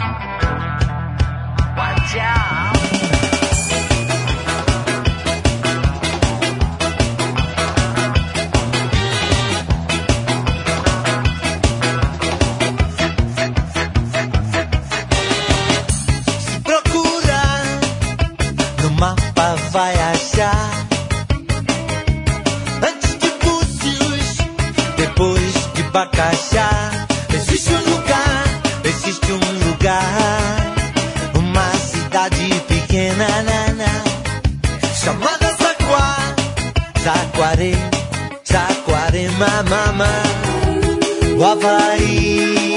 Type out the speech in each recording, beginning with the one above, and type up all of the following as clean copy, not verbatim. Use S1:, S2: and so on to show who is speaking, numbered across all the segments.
S1: Vai achar antes de Búzios, depois de Bacaxá. Existe um lugar, uma cidade pequena, chamada Saquarema. O Havaí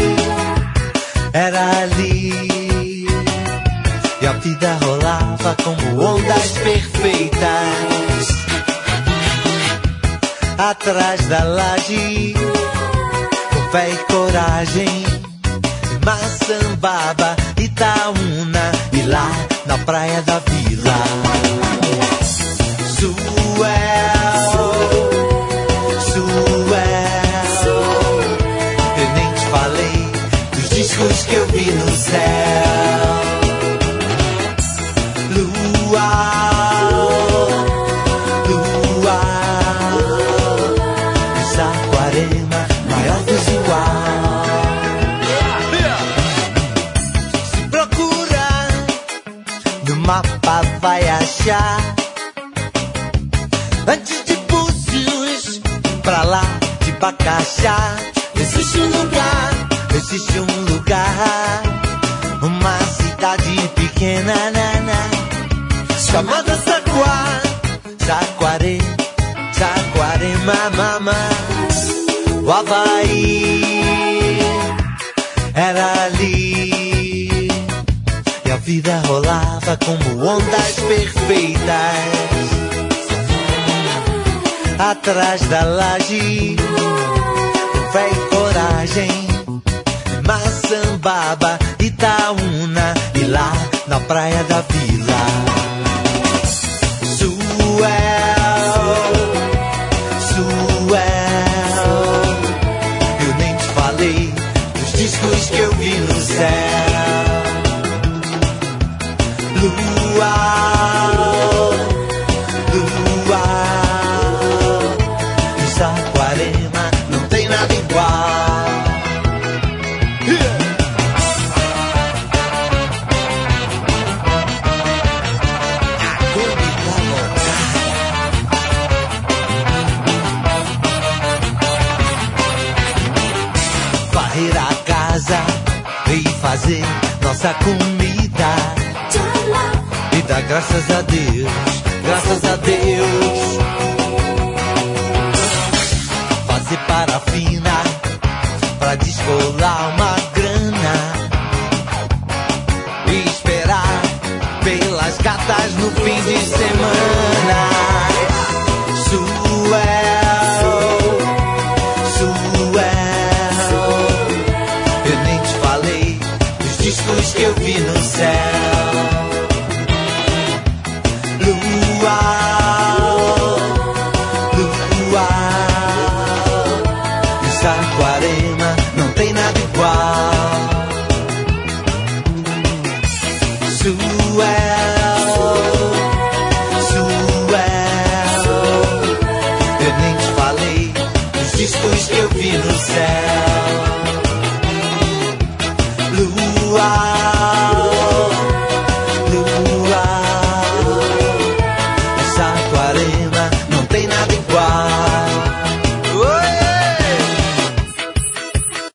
S1: era ali. E a vida rolava como ondas perfeitas atrás da laje, com fé e coragem, Maçambaba, Itaúna e lá na praia da vila. Eu nem te falei dos discos que eu vi no céu. Saquarema, maior desigual. Se procurar no mapa vai achar. Antes de Búzios, pra lá de Bacaxá. Existe um lugar, uma cidade pequena, chamada Saquarema. O Havaí era ali. E a vida rolava como ondas perfeitas atrás da laje, com fé e coragem, Maçambaba, Itaúna e lá na praia da vila. Eu nem te falei dos discos que eu vi no céu. Saquarema não tem nada igual. Varrer a casa e fazer nossa comida e dar graças a Deus. Fazer parafina pra descolar uma grana e esperar pelas gatas no fim de semana. Eu nem te falei dos discos que eu vi no céu. Saquarema não tem nada igual. Eu nem te falei dos discos que eu vi no céu.